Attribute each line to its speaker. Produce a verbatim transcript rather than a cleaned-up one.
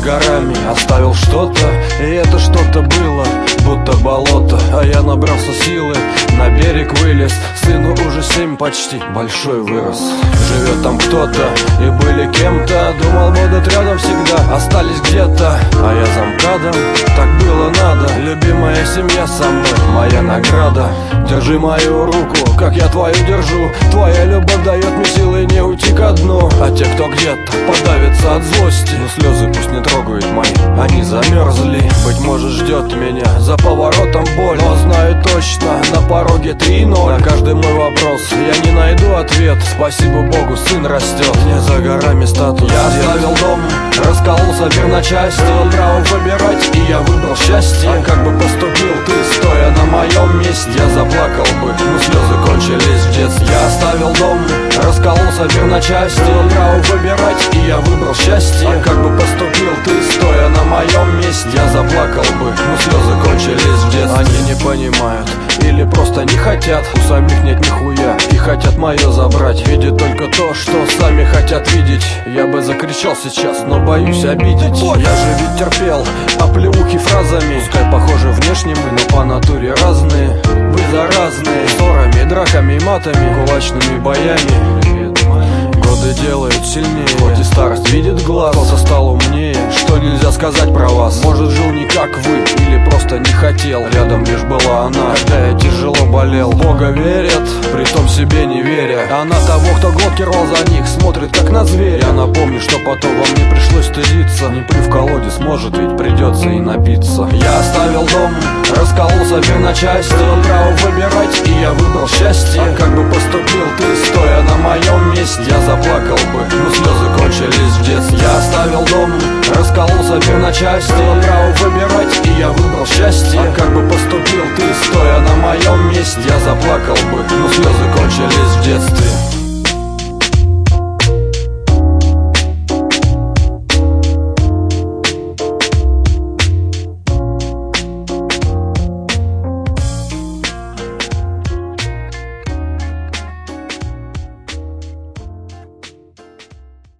Speaker 1: горами оставил что-то, и это что-то было будто болото. А я набрался силы, на берег вылез. Сыну уже семь почти, большой вырос. Живет там кто-то и были кем-то. Думал, будут рядом всегда, остались где-то. А я замкадом, так было надо. Любимая семья со мной, моя награда. Держи мою руку, как я твою держу. Твоя любовь дает мне силы не уйти ко дну. А те, кто где-то подавится от злости, но слезы пусть не трогают мои, они замерзли. Быть может, ждет меня за поворотом боль, но знаю точно, на пороге три ноль. На каждый мой вопрос я не найду ответ. Спасибо Богу, сын растет, не за горами статус. Я оставил дом, раскололся мир на части. Было право выбирать, и я выбрал счастье. А как бы поступил ты, стоя на моем месте? Я заплакал бы, но слезы кончились в детстве. Я оставил дом, раскололся мир на части. Было право выбирать, и я выбрал счастье. А как бы поступил ты, стоя на моем месте? Я заплакал бы, но слезы кончились в детстве. Они не понимают или просто не хотят, у самих нет нихуя и хотят мое забрать. Видят только то, что сами хотят видеть. Я бы закричал сейчас, но боюсь обидеть. Я же ведь терпел оплеухи фразами. Пускай похожи внешне мы, но по натуре разные. Вы заразные, ссорами, драками, матами, кулачными боями. Годы делают сильнее, хоть и старость видит глаз. Кто-то стал умнее, что нельзя сказать про вас. Может, жил не как вы, или просто не хотел. Рядом лишь была она, когда я тяжело болел. В Бога верят, притом себе не веря. Она того, кто глотки рвал за них, смотрит как на зверя. Я напомню, что потом вам не пришлось стыдиться. Не плюй в колодец, может ведь придется и напиться. Я оставил дом, раскололся мир на части. Было право выбирать, и я выбрал счастье. А как бы поступил ты, стоя на моем месте? Я заплакал бы, но слезы кончились в детстве. Я оставил дом, раскололся мир на части. Было право выбирать, и я выбрал счастье. А как бы поступил ты, стоя на моем месте? Я заплакал бы, но слезы кончились в детстве.